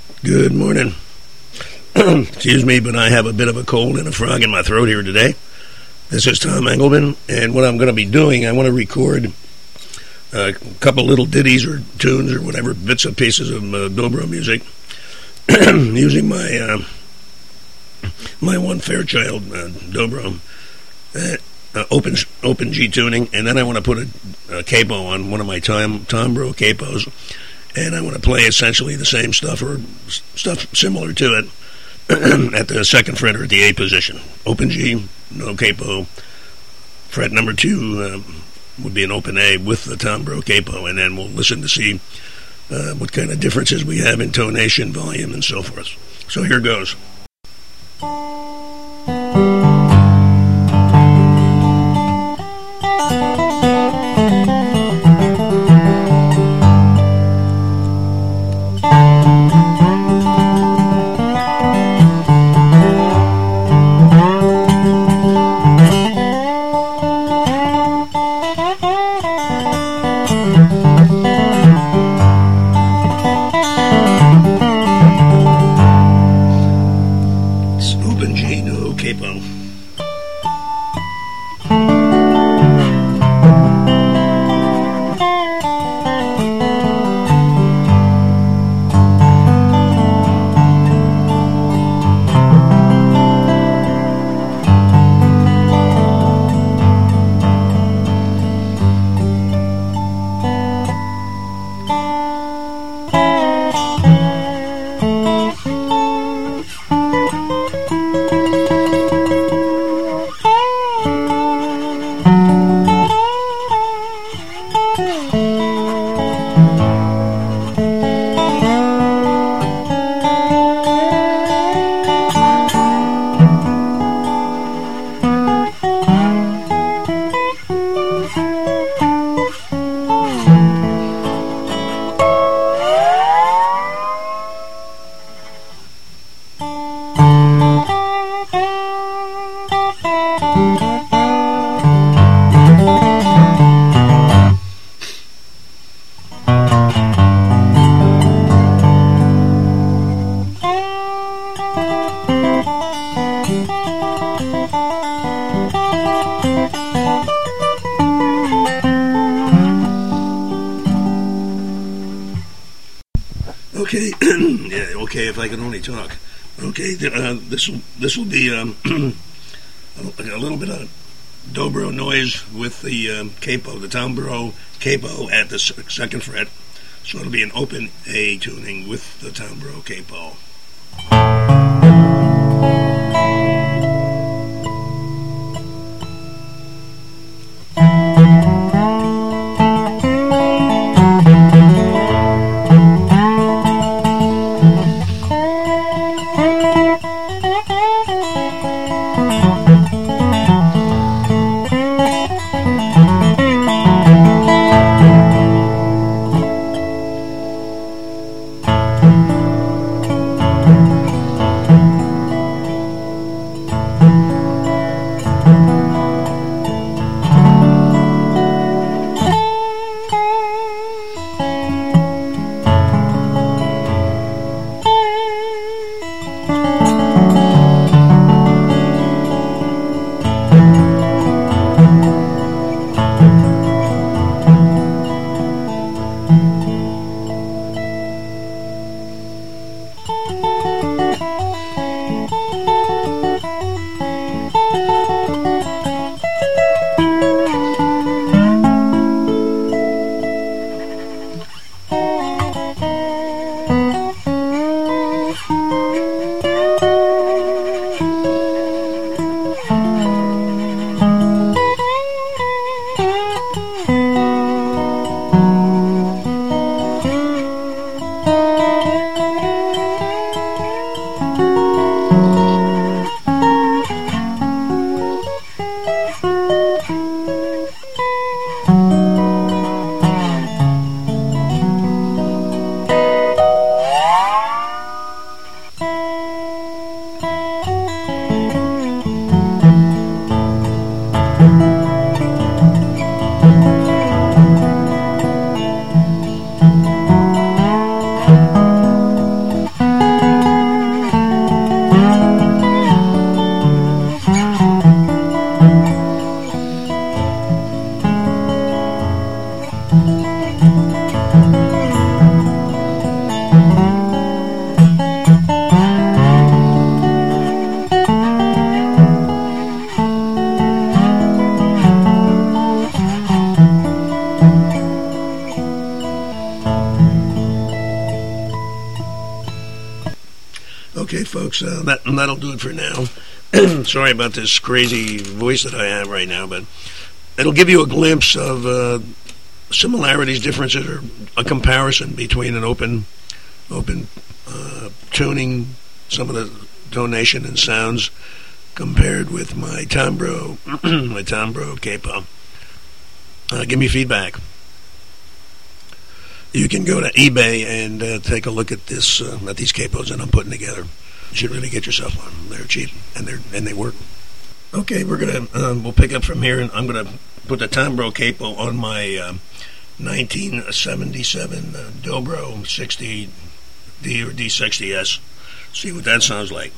Good morning. Excuse me, but I have a bit of a cold and a frog in my throat here today. This is Tom Engelman, and what I'm going to be doing, I want to record a couple little ditties or tunes or whatever, bits and pieces of dobro music, using my one Fairchild dobro, open G tuning, and then I want to put a capo on one of my Tombro capos, and I want to play essentially the same stuff or stuff similar to it at the second fret or at the A position. Open G, no capo. Fret number 2 would be an open A with the Tombro capo, and then we'll listen to see what kind of differences we have in tonation, volume, and so forth. So here goes. Okay, yeah, okay, if I can only talk. Okay, this will be a little bit of dobro noise with the capo, the Tombro capo at the second fret. So it'll be an open A tuning with the Tombro capo. Okay, folks, that'll do it for now. Sorry about this crazy voice that I have right now, but it'll give you a glimpse of similarities, differences, or a comparison between an open tuning, some of the tonation and sounds, compared with my Tombro, my Tombro capo. Give me feedback. You can go to eBay and take a look at these capos that I'm putting together. You should really get yourself one. They're cheap and they work. Okay, we'll pick up from here, and I'm gonna put the Tombro capo on my 1977 Dobro 60D or D60S. See what that sounds like.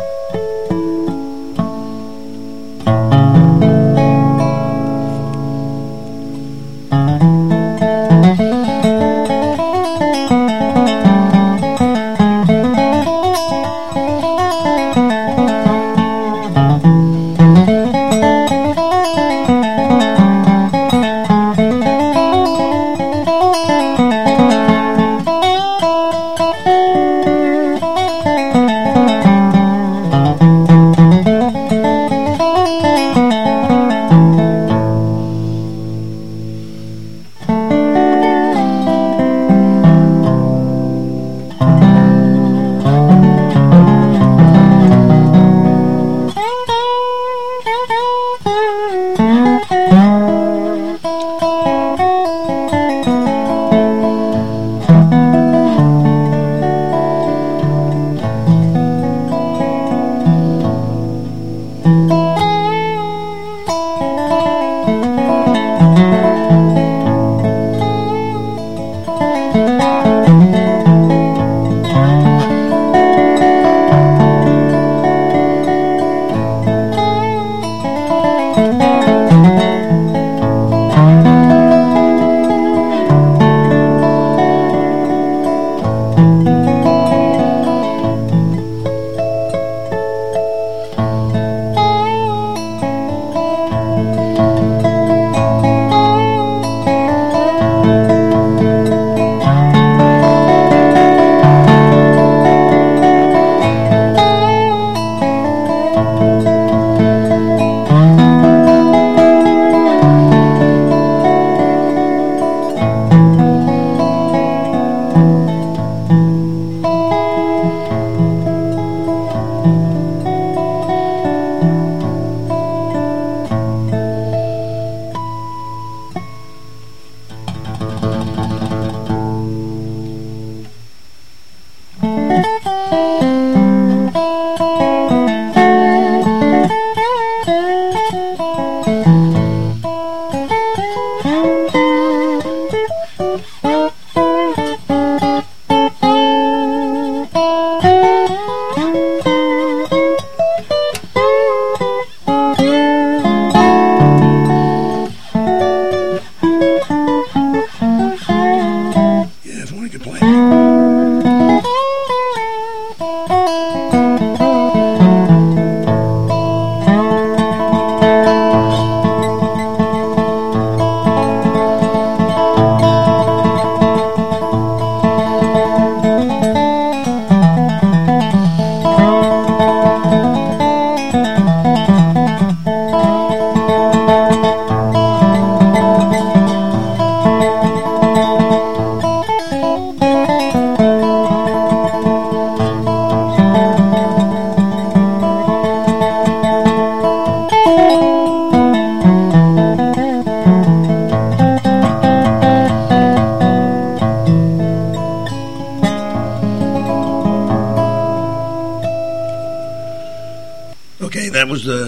Okay, that was the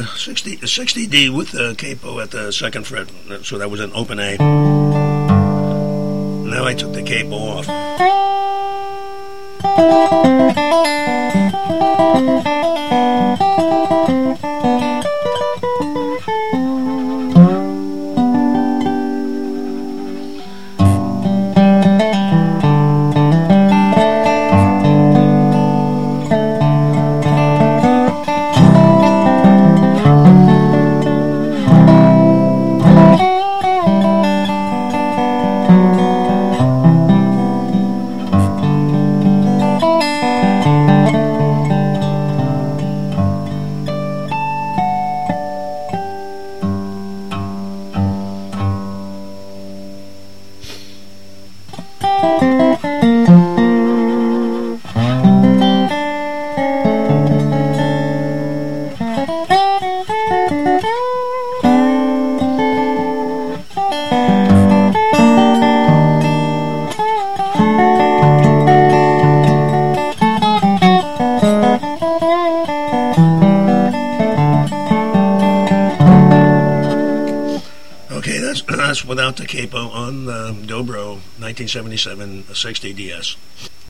60D with the capo at the second fret, so that was an open A. Now I took the capo off. Okay, that's without the capo on the Dobro 1977 60 DS.